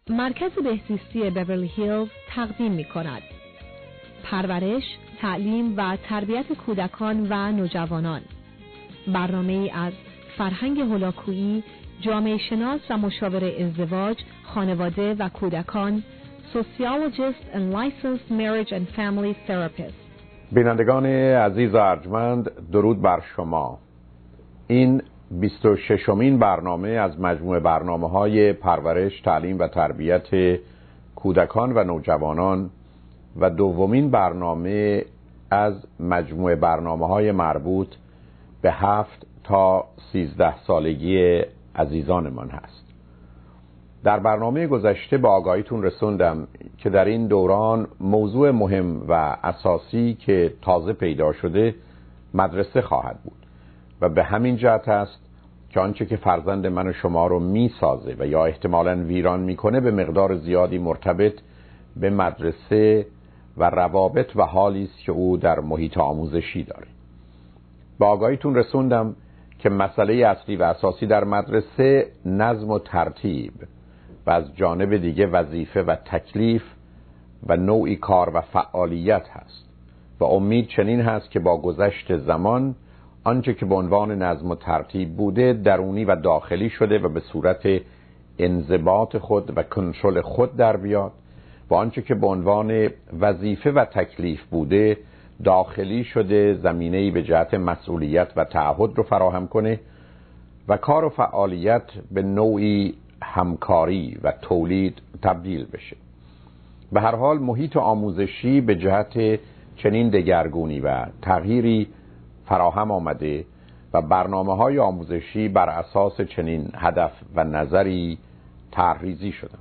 مرکز بهزیستی بیورلی هیلز تقدیم می کند پرورش، تعلیم و تربیت کودکان و نوجوانان. برنامه‌ای از فرهنگ هولاکویی، جامعه شناس و مشاور ازدواج، خانواده و کودکان، Sociologist and Licensed Marriage and Family Therapist. بینندگان عزیز و ارجمند، درود بر شما. این 26مین برنامه از مجموعه برنامه‌های پرورش، تعلیم و تربیت کودکان و نوجوانان و دومین برنامه از مجموعه برنامه‌های مربوط به 7 تا 13 سالگی عزیزانمان هست. در برنامه گذشته به آگاهیتون رسوندم که در این دوران موضوع مهم و اساسی که تازه پیدا شده مدرسه خواهد بود و به همین جهت است که آنچه که فرزند من و شما رو میسازه و یا احتمالاً ویران میکنه به مقدار زیادی مرتبط به مدرسه و روابط و حالی است که او در محیط آموزشی داره. به آگاهیتون رسوندم که مسئله اصلی و اساسی در مدرسه نظم و ترتیب و از جانب دیگه وظیفه و تکلیف و نوعی کار و فعالیت هست و امید چنین هست که با گذشت زمان آنچه که به عنوان نظم و ترتیب بوده درونی و داخلی شده و به صورت انضباط خود و کنترل خود در بیاد و آنچه که به عنوان وظیفه و تکلیف بوده داخلی شده، زمینه‌ای به جهت مسئولیت و تعهد رو فراهم کنه و کار و فعالیت به نوعی همکاری و تولید تبدیل بشه. به هر حال محیط آموزشی به جهت چنین دگرگونی و تغییری فراهم آمده و برنامه‌های آموزشی بر اساس چنین هدف و نظری طرح‌ریزی شدند.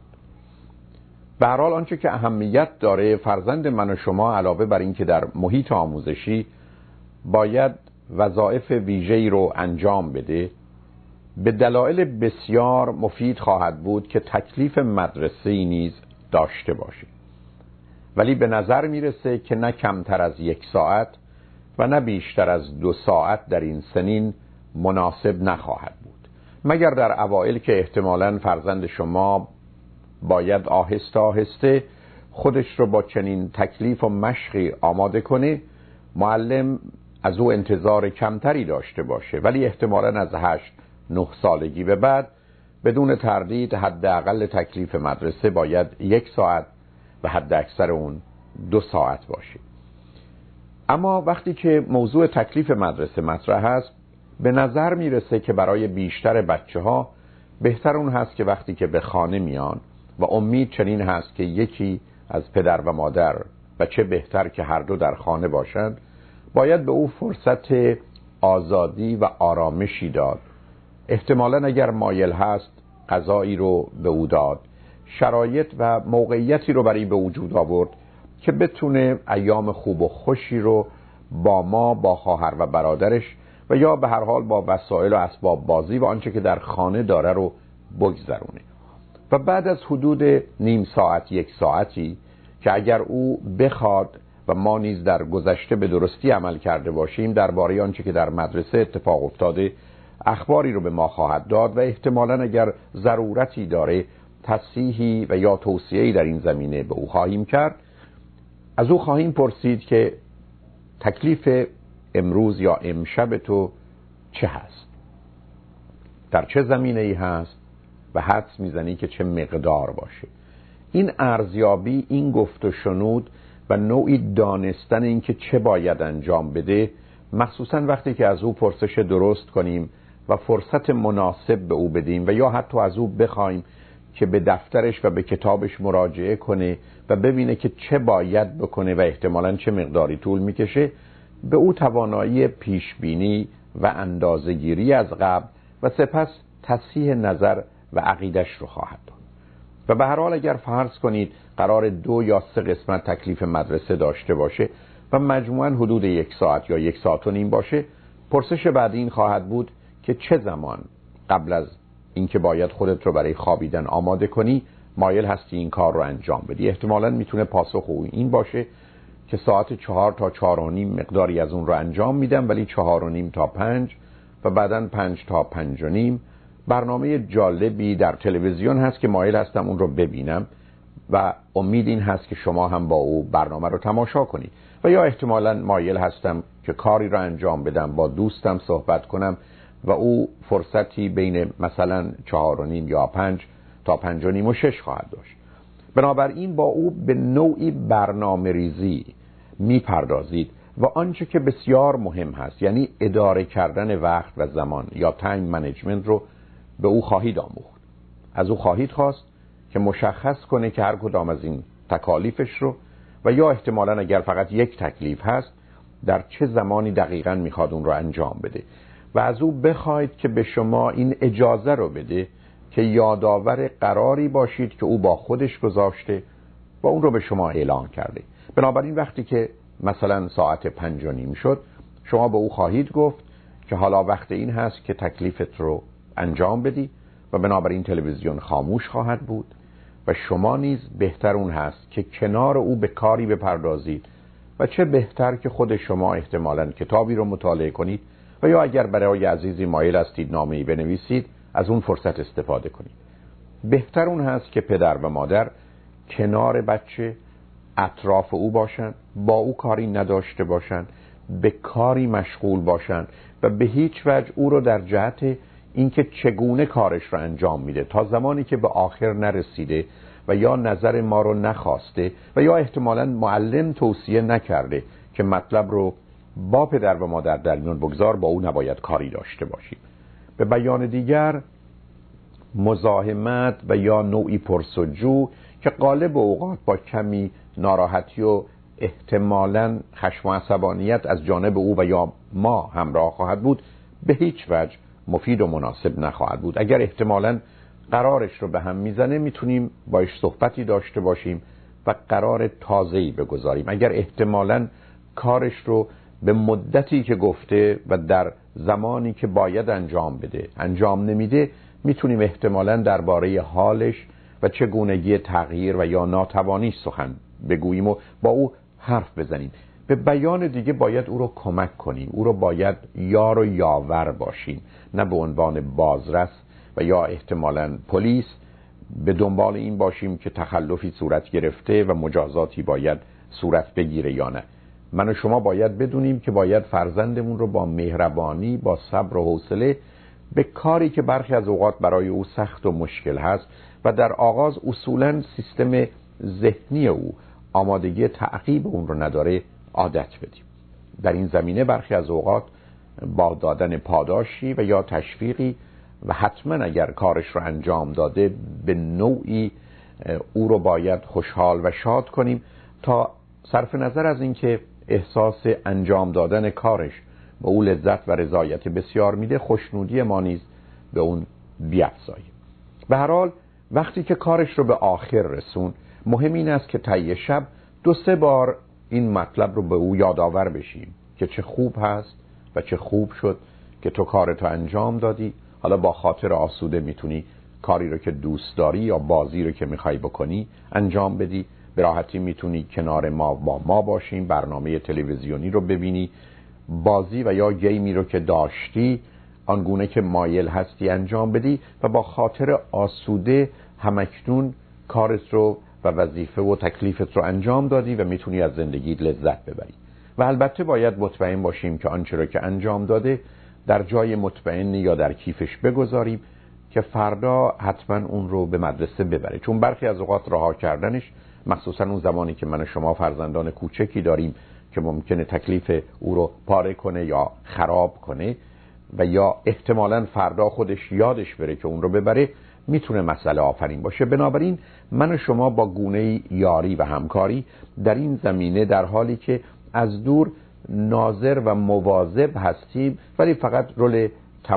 به هر حال آنچه که اهمیت داره، فرزند من و شما علاوه بر این که در محیط آموزشی باید وظایف ویژه‌ای رو انجام بده، به دلایل بسیار مفید خواهد بود که تکلیف مدرسه‌ای نیز داشته باشه. ولی به نظر میرسه که نه کمتر از 1 ساعت و نه بیشتر از 2 ساعت در این سنین مناسب نخواهد بود، مگر در اوائل که احتمالاً فرزند شما باید آهسته آهسته خودش رو با چنین تکلیف و مشقی آماده کنه. معلم از او انتظار کمتری داشته باشه، ولی احتمالاً از 8-9 سالگی به بعد بدون تردید حداقل تکلیف مدرسه باید 1 ساعت و حد اکثر اون 2 ساعت باشه. اما وقتی که موضوع تکلیف مدرسه مطرح هست، به نظر میرسه که برای بیشتر بچه‌ها بهتر اون هست که وقتی که به خانه میان و امید چنین هست که یکی از پدر و مادر و چه بهتر که هر دو در خانه باشند، باید به او فرصت آزادی و آرامشی داد. احتمالاً اگر مایل هست غذایی رو به او داد، شرایط و موقعیتی رو برای به وجود آورد که بتونه ایام خوب و خوشی رو با ما، با خواهر و برادرش و یا به هر حال با وسایل و اسباب بازی و آنچه که در خانه داره رو بگذرونه. و بعد از حدود نیم ساعت 1 ساعتی که اگر او بخواد و ما نیز در گذشته به درستی عمل کرده باشیم درباره آنچه که در مدرسه اتفاق افتاده اخباری رو به ما خواهد داد و احتمالاً اگر ضرورتی داره تصحیحی و یا توصیه‌ای در این زمینه به او خواهیم کرد. از او خواهیم پرسید که تکلیف امروز یا امشب تو چه هست؟ در چه زمینه‌ای هست؟ و حدس میزنی که چه مقدار باشه. این ارزیابی، این گفت و شنود و نوعی دانستن این که چه باید انجام بده، مخصوصا وقتی که از او پرسش درست کنیم و فرصت مناسب به او بدیم و یا حتی از او بخوایم که به دفترش و به کتابش مراجعه کنه و ببینه که چه باید بکنه و احتمالاً چه مقداری طول میکشه، به او توانایی پیشبینی و اندازه‌گیری از قبل و سپس تصحیح نظر و عقیدش رو خواهد داد. و به هر حال اگر فرض کنید قرار 2 یا 3 قسمت تکلیف مدرسه داشته باشه و مجموعاً حدود 1 ساعت یا 1 ساعت و نیم باشه، پرسش بعدی این خواهد بود که چه زمان قبل از اینکه باید خودت رو برای خوابیدن آماده کنی مایل هستی این کار رو انجام بدی. احتمالاً میتونه پاسخ او این باشه که ساعت 4 تا 4 و نیم مقداری از اون رو انجام میدم، ولی 4 و نیم تا 5 و بعداً 5 تا 5 و نیم برنامه جالبی در تلویزیون هست که مایل هستم اون رو ببینم و امید این هست که شما هم با او برنامه رو تماشا کنید. و یا احتمالاً مایل هستم که کاری رو انجام بدم، با دوستم صحبت کنم و او فرصتی بین مثلا 4:30 یا 5 تا 5:30 و 6 خواهد داشت. بنابراین با او به نوعی برنامه ریزی میپردازید و آنچه که بسیار مهم هست، یعنی اداره کردن وقت و زمان یا تایم منیجمنت رو به او خواهید آموخت. از او خواهید خواست که مشخص کنه که هر کدام از این تکالیفش رو و یا احتمالاً اگر فقط یک تکلیف هست در چه زمانی دقیقاً میخواد اون رو انجام بده و از او بخواید که به شما این اجازه رو بده که یادآور قراری باشید که او با خودش گذاشته و اون رو به شما اعلان کرده. بنابراین وقتی که مثلا ساعت 5:30 شد، شما به او خواهید گفت که حالا وقت این هست که تکلیفت رو انجام بدی و بنابراین تلویزیون خاموش خواهد بود و شما نیز بهتر اون هست که کنار او به کاری بپردازید و چه بهتر که خود شما احتمالاً کتابی رو مطالعه کنید و یا اگر برای عزیزی مایل هستید نامه‌ای بنویسید از اون فرصت استفاده کنید. بهتر اون هست که پدر و مادر کنار بچه اطراف او باشن، با او کاری نداشته باشن، به کاری مشغول باشن و به هیچ وجه او رو در جهت اینکه چگونه کارش رو انجام میده تا زمانی که به آخر نرسیده و یا نظر ما رو نخواسته و یا احتمالاً معلم توصیه نکرده که مطلب رو با پدر و مادر در میان بگذار، با او نباید کاری داشته باشیم. به بیان دیگر، مزاحمت و یا نوعی پرسجو که غالب اوقات با کمی ناراحتی و احتمالاً خشم و عصبانیت از جانب او و یا ما همراه خواهد بود، به هیچ وجه مفید و مناسب نخواهد بود. اگر احتمالاً قرارش رو به هم میزنه، میتونیم باش صحبتی داشته باشیم و قرار تازه‌ای بگذاریم. اگر احتمالاً کارش رو به مدتی که گفته و در زمانی که باید انجام بده انجام نمیده، میتونیم احتمالاً درباره حالش و چگونگی تغییر و یا ناتوانیش سخن بگوییم و با او حرف بزنیم. به بیان دیگه باید او رو کمک کنیم، او رو باید یار و یاور باشیم، نه به عنوان بازرس و یا احتمالاً پلیس به دنبال این باشیم که تخلفی صورت گرفته و مجازاتی باید صورت بگیره یا نه. من و شما باید بدونیم که باید فرزندمون رو با مهربانی، با صبر و حوصله به کاری که برخی از اوقات برای او سخت و مشکل هست و در آغاز اصولاً سیستم ذهنی او آمادگی تعقیب اون رو نداره عادت بدیم. در این زمینه برخی از اوقات با دادن پاداشی و یا تشویقی و حتما اگر کارش رو انجام داده به نوعی او رو باید خوشحال و شاد کنیم تا صرف نظر از اینکه احساس انجام دادن کارش به او لذت و رضایت بسیار میده، خوشنودی ما نیز به اون بیفزاییم. به هر حال وقتی که کارش رو به آخر رسون، مهم این است که طی شب 2-3 بار این مطلب رو به او یادآور بشیم که چه خوب هست و چه خوب شد که تو کارتو انجام دادی. حالا با خاطر آسوده میتونی کاری رو که دوست داری یا بازی رو که میخوای بکنی انجام بدی. به راحتی میتونی کنار ما با ما باشیم، برنامه تلویزیونی رو ببینی، بازی و یا گیمی رو که داشتی آنگونه که مایل هستی انجام بدی و با خاطر آسوده همکنون کارت رو و وظیفه و تکلیفت رو انجام دادی و میتونی از زندگیت لذت ببری. و البته باید مطمئن باشیم که آنچه رو که انجام داده در جای مطمئنی یا در کیفش بگذاریم که فردا حتما اون رو به مدرسه ببره، چون برخی از اوقات رها کردنش، مخصوصا اون زمانی که من و شما فرزندان کوچکی داریم که ممکنه تکلیف او رو پاره کنه یا خراب کنه و یا احتمالاً فردا خودش یادش بره که اون رو ببره، میتونه مسئله آفرین باشه. بنابراین من و شما با گونه یاری و همکاری در این زمینه در حالی که از دور ناظر و مواظب هستیم، ولی فقط رول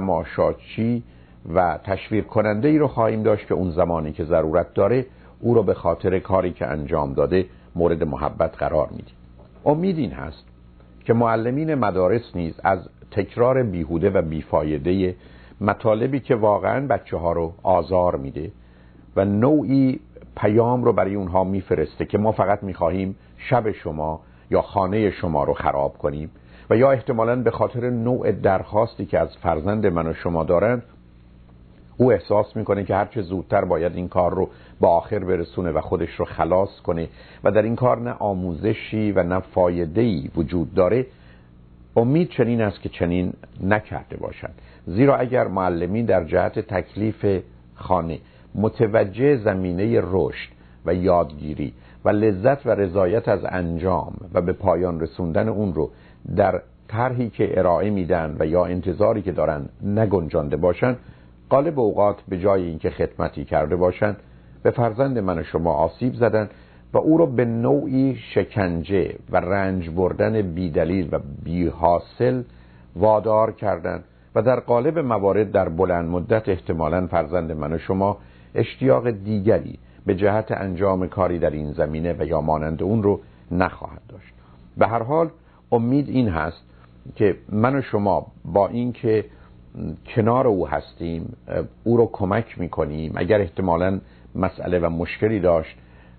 تماشاچی و تشویق کننده ای رو خواهیم داشت که اون زمانی که ضرورت داره او رو به خاطر کاری که انجام داده مورد محبت قرار میدیم. امید این هست که معلمین مدارس نیز از تکرار بیهوده و بیفایده مطالبی که واقعاً بچه ها رو آزار میده و نوعی پیام رو برای اونها میفرسته که ما فقط میخواهیم شب شما یا خانه شما رو خراب کنیم و یا احتمالاً به خاطر نوع درخواستی که از فرزند من و شما دارن او احساس میکنه که هرچه زودتر باید این کار رو به آخر برسونه و خودش رو خلاص کنه و در این کار نه آموزشی و نه فایده‌ای وجود داره، امید چنین است که چنین نکرده باشند. زیرا اگر معلمین در جهت تکلیف خانه متوجه زمینه رشد و یادگیری و لذت و رضایت از انجام و به پایان رسوندن اون رو در طرحی که ارائه میدن و یا انتظاری که دارن نگنجانده باشن، غالب اوقات به جای اینکه خدمتی کرده باشن به فرزند من و شما آسیب زدن و او رو به نوعی شکنجه و رنج بردن بیدلیل و بی حاصل وادار کردن و در قالب موارد در بلند مدت احتمالاً فرزند من و شما اشتیاق دیگری به جهت انجام کاری در این زمینه و یا مانند اون رو نخواهد داشت. به هر حال امید این هست که من و شما با اینکه کنار او هستیم او رو کمک میکنیم. اگر احتمالاً مسئله و مشکلی داشت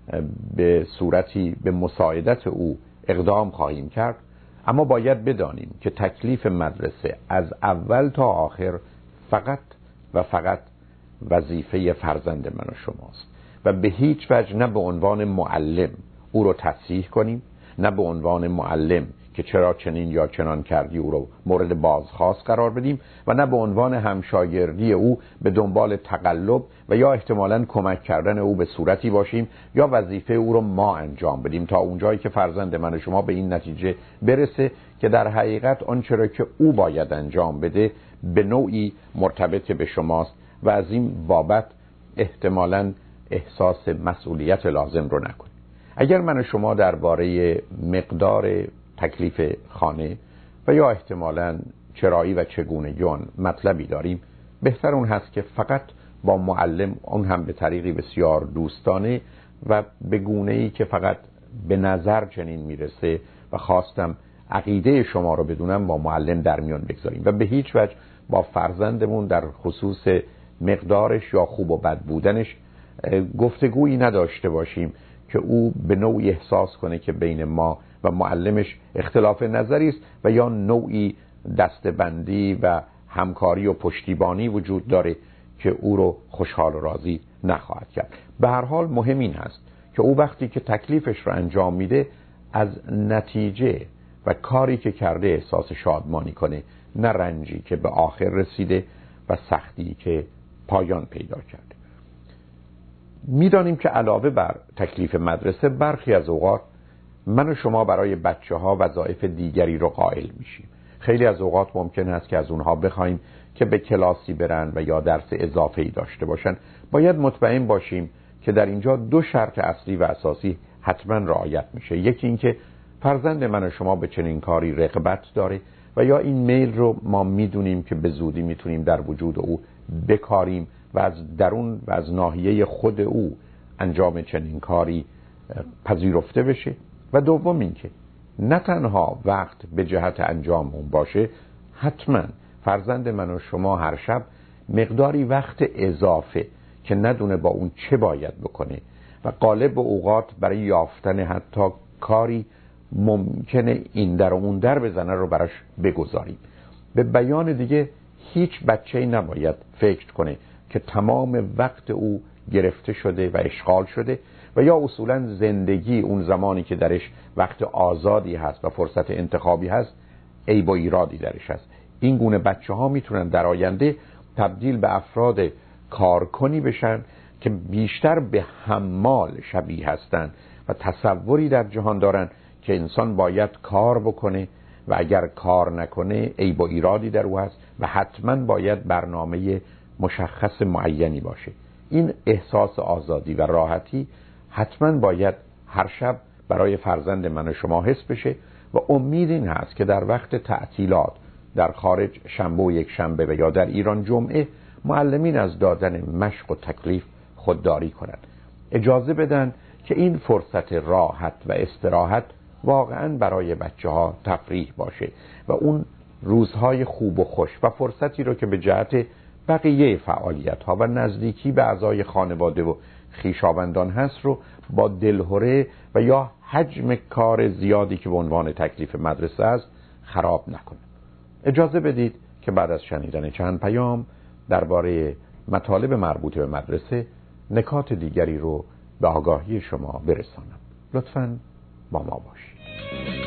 به صورتی به مساعدت او اقدام خواهیم کرد، اما باید بدانیم که تکلیف مدرسه از اول تا آخر فقط و فقط وظیفه فرزند من و شماست و به هیچ وجه نه به عنوان معلم او رو تصحیح کنیم، نه به عنوان معلم که چرا چنین یا چنان کردی او رو مورد بازخواست قرار بدیم و نه به عنوان همشاگردی او به دنبال تقلب و یا احتمالاً کمک کردن او به صورتی باشیم یا وظیفه او رو ما انجام بدیم تا اونجایی که فرزند من و شما به این نتیجه برسه که در حقیقت آنچه را که او باید انجام بده به نوعی مرتبط به شماست و از این بابت احتمالاً احساس مسئولیت لازم رو نکنیم. اگر من و شما درباره مقدار تکلیف خانه و یا احتمالاً چرایی و چگونگی آن مطلبی داریم، بهتر اون هست که فقط با معلم، اون هم به طریقی بسیار دوستانه و به گونه‌ای که فقط به نظر چنین میرسه و خواستم عقیده شما رو بدونم، با معلم در میان بگذاریم و به هیچ وجه با فرزندمون در خصوص مقدارش یا خوب و بد بودنش گفتگویی نداشته باشیم که او به نوعی احساس کنه که بین ما و معلمش اختلاف نظری است و یا نوعی دستبندی و همکاری و پشتیبانی وجود داره که او رو خوشحال و راضی نخواهد کرد. به هر حال مهم این هست که او وقتی که تکلیفش رو انجام میده از نتیجه و کاری که کرده احساس شادمانی کنه، نه رنجی که به آخر رسیده و سختی که پایان پیدا کرده. میدانیم که علاوه بر تکلیف مدرسه برخی از اوقات من و شما برای بچه ها وظایف دیگری رو قائل میشیم. خیلی از اوقات ممکن است که از اونها بخوایم که به کلاسی برن و یا درس اضافه‌ای داشته باشن. باید مطمئن باشیم که در اینجا دو شرط اصلی و اساسی حتما رعایت میشه. یکی این که فرزند من و شما به چنین کاری رغبت داره و یا این میل رو ما میدونیم که به زودی میتونیم در وجود او بکاریم و از درون و از ناحیه خود او انجام چنین کاری پذیرفته بشه. و دوم این که نه تنها وقت به جهت انجام اون باشه، حتما فرزند من و شما هر شب مقداری وقت اضافه که ندونه با اون چه باید بکنه و غالب اوقات برای یافتن حتی کاری ممکنه این در و اون در بزنه رو براش بگذاریم. به بیان دیگه هیچ بچه‌ای نباید فکر کنه که تمام وقت او گرفته شده و اشغال شده و یا اصولا زندگی اون زمانی که درش وقت آزادی هست و فرصت انتخابی هست عیب و ایرادی درش هست. این گونه بچه ها میتونن در آینده تبدیل به افراد کارکنی بشن که بیشتر به حمال شبیه هستن و تصوری در جهان دارن که انسان باید کار بکنه و اگر کار نکنه عیب و ایرادی در او هست و حتما باید برنامه مشخص معینی باشه. این احساس آزادی و راحتی حتما باید هر شب برای فرزند من و شما حس بشه و امید این هست که در وقت تعطیلات در خارج شنبه و یک شنبه و یا در ایران جمعه معلمین از دادن مشق و تکلیف خودداری کنند. اجازه بدن که این فرصت راحت و استراحت واقعا برای بچه ها تفریح باشه و اون روزهای خوب و خوش و فرصتی رو که به جهت بقیه فعالیت ها و نزدیکی به اعضای خانواده و خویشاوندان هست رو با دلهره و یا حجم کار زیادی که به عنوان تکلیف مدرسه است خراب نکنه. اجازه بدید که بعد از شنیدن چند پیام درباره مطالب مربوط به مدرسه نکات دیگری رو به آگاهی شما برسانم. لطفاً با ما باشید.